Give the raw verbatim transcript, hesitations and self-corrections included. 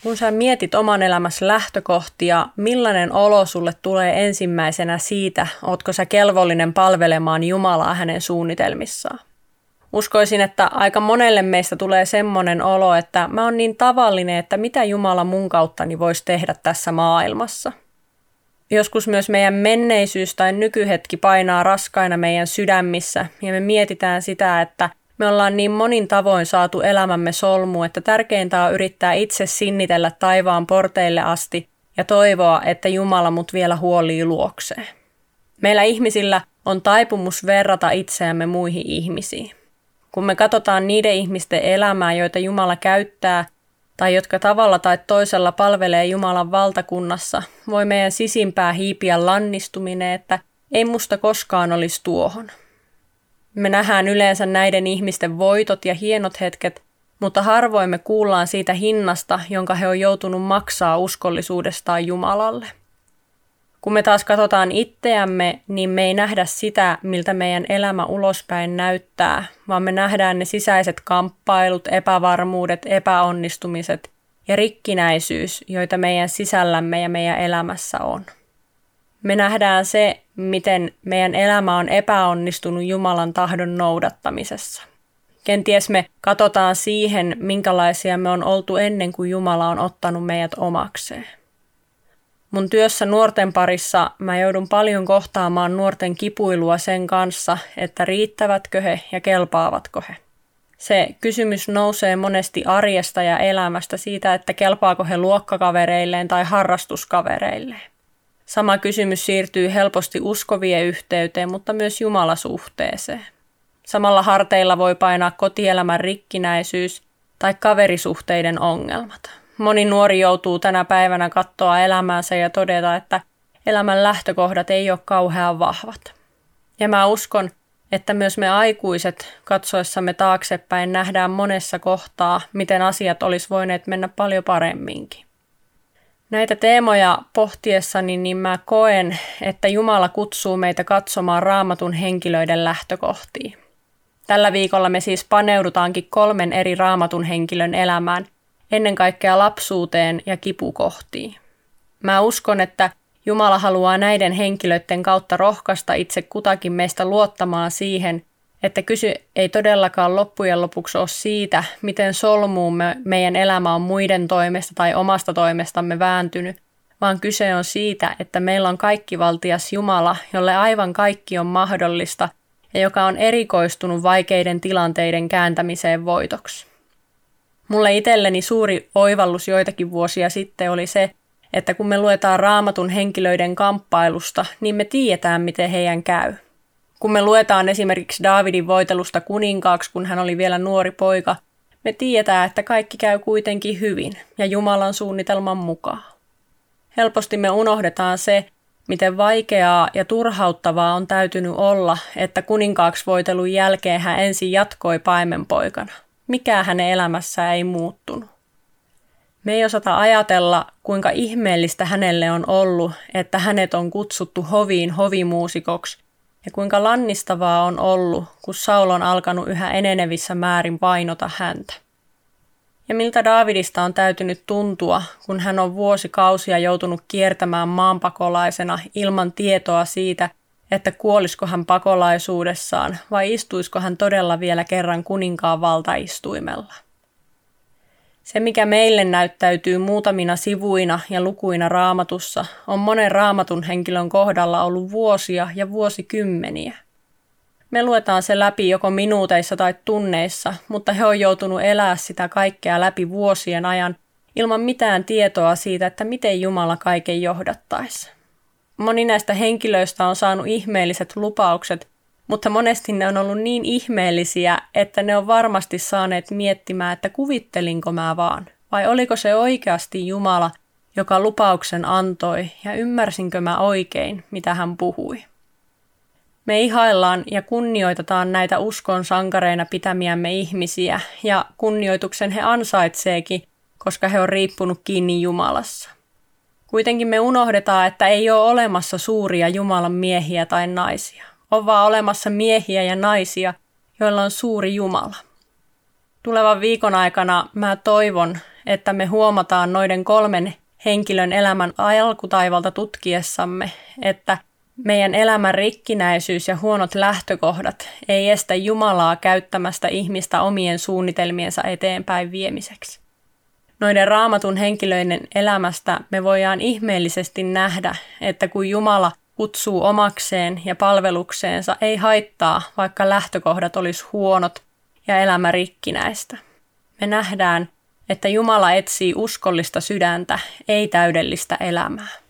Kun sä mietit oman elämässä lähtökohtia, millainen olo sulle tulee ensimmäisenä siitä, ootko sä kelvollinen palvelemaan Jumalaa hänen suunnitelmissaan? Uskoisin, että aika monelle meistä tulee semmoinen olo, että mä oon niin tavallinen, että mitä Jumala mun kauttani voisi tehdä tässä maailmassa. Joskus myös meidän menneisyys tai nykyhetki painaa raskaina meidän sydämissä ja me mietitään sitä, että me ollaan niin monin tavoin saatu elämämme solmu, että tärkeintä on yrittää itse sinnitellä taivaan porteille asti ja toivoa, että Jumala mut vielä huolii luokseen. Meillä ihmisillä on taipumus verrata itseämme muihin ihmisiin. Kun me katsotaan niiden ihmisten elämää, joita Jumala käyttää tai jotka tavalla tai toisella palvelee Jumalan valtakunnassa, voi meidän sisimpää hiipiä lannistuminen, että ei musta koskaan olisi tuohon. Me nähdään yleensä näiden ihmisten voitot ja hienot hetket, mutta harvoin me kuullaan siitä hinnasta, jonka he on joutunut maksaa uskollisuudestaan Jumalalle. Kun me taas katsotaan itseämme, niin me ei nähdä sitä, miltä meidän elämä ulospäin näyttää, vaan me nähdään ne sisäiset kamppailut, epävarmuudet, epäonnistumiset ja rikkinäisyys, joita meidän sisällämme ja meidän elämässä on. Me nähdään se, miten meidän elämä on epäonnistunut Jumalan tahdon noudattamisessa. Kenties me katsotaan siihen, minkälaisia me on oltu ennen kuin Jumala on ottanut meidät omakseen. Mun työssä nuorten parissa mä joudun paljon kohtaamaan nuorten kipuilua sen kanssa, että riittävätkö he ja kelpaavatko he. Se kysymys nousee monesti arjesta ja elämästä siitä, että kelpaako he luokkakavereilleen tai harrastuskavereilleen. Sama kysymys siirtyy helposti uskovien yhteyteen, mutta myös Jumalasuhteeseen. Samalla harteilla voi painaa kotielämän rikkinäisyys tai kaverisuhteiden ongelmat. Moni nuori joutuu tänä päivänä katsoa elämäänsä ja todeta, että elämän lähtökohdat ei ole kauhean vahvat. Ja mä uskon, että myös me aikuiset katsoessamme taaksepäin nähdään monessa kohtaa, miten asiat olisi voineet mennä paljon paremminkin. Näitä teemoja pohtiessani niin mä koen, että Jumala kutsuu meitä katsomaan Raamatun henkilöiden lähtökohtia. Tällä viikolla me siis paneudutaankin kolmen eri Raamatun henkilön elämään, ennen kaikkea lapsuuteen ja kipukohtiin. Mä uskon, että Jumala haluaa näiden henkilöiden kautta rohkaista itse kutakin meistä luottamaan siihen, että kysy ei todellakaan loppujen lopuksi ole siitä, miten solmuun me, meidän elämä on muiden toimesta tai omasta toimestamme vääntynyt, vaan kyse on siitä, että meillä on kaikkivaltias Jumala, jolle aivan kaikki on mahdollista ja joka on erikoistunut vaikeiden tilanteiden kääntämiseen voitoksi. Mulle itselleni suuri oivallus joitakin vuosia sitten oli se, että kun me luetaan Raamatun henkilöiden kamppailusta, niin me tiedetään, miten heidän käy. Kun me luetaan esimerkiksi Daavidin voitelusta kuninkaaksi, kun hän oli vielä nuori poika, me tiedetään, että kaikki käy kuitenkin hyvin ja Jumalan suunnitelman mukaan. Helposti me unohdetaan se, miten vaikeaa ja turhauttavaa on täytynyt olla, että kuninkaaksi voitelun jälkeen hän ensin jatkoi paimenpoikana. Mikään hänen elämässään ei muuttunut. Me ei osata ajatella, kuinka ihmeellistä hänelle on ollut, että hänet on kutsuttu hoviin hovimuusikoksi, ja kuinka lannistavaa on ollut, kun Saul on alkanut yhä enenevissä määrin painota häntä. Ja miltä Daavidista on täytynyt tuntua, kun hän on vuosikausia joutunut kiertämään maanpakolaisena ilman tietoa siitä, että kuolisiko hän pakolaisuudessaan vai istuisiko hän todella vielä kerran kuninkaan valtaistuimella. Se, mikä meille näyttäytyy muutamina sivuina ja lukuina Raamatussa, on monen Raamatun henkilön kohdalla ollut vuosia ja vuosikymmeniä. Me luetaan se läpi joko minuuteissa tai tunneissa, mutta he on joutunut elää sitä kaikkea läpi vuosien ajan ilman mitään tietoa siitä, että miten Jumala kaiken johdattaisi. Moni näistä henkilöistä on saanut ihmeelliset lupaukset, mutta monesti ne on ollut niin ihmeellisiä, että ne on varmasti saaneet miettimään, että kuvittelinko mä vaan, vai oliko se oikeasti Jumala, joka lupauksen antoi, ja ymmärsinkö mä oikein, mitä hän puhui. Me ihaillaan ja kunnioitetaan näitä uskon sankareina pitämiämme ihmisiä, ja kunnioituksen he ansaitseekin, koska he on riippunut kiinni Jumalassa. Kuitenkin me unohdetaan, että ei ole olemassa suuria Jumalan miehiä tai naisia. On vaan olemassa miehiä ja naisia, joilla on suuri Jumala. Tulevan viikon aikana mä toivon, että me huomataan noiden kolmen henkilön elämän alkutaivalta tutkiessamme, että meidän elämän rikkinäisyys ja huonot lähtökohdat ei estä Jumalaa käyttämästä ihmistä omien suunnitelmiensa eteenpäin viemiseksi. Noiden Raamatun henkilöiden elämästä me voidaan ihmeellisesti nähdä, että kun Jumala kutsuu omakseen ja palvelukseensa, ei haittaa, vaikka lähtökohdat olisi huonot ja elämä rikkinäistä. Me nähdään, että Jumala etsii uskollista sydäntä, ei täydellistä elämää.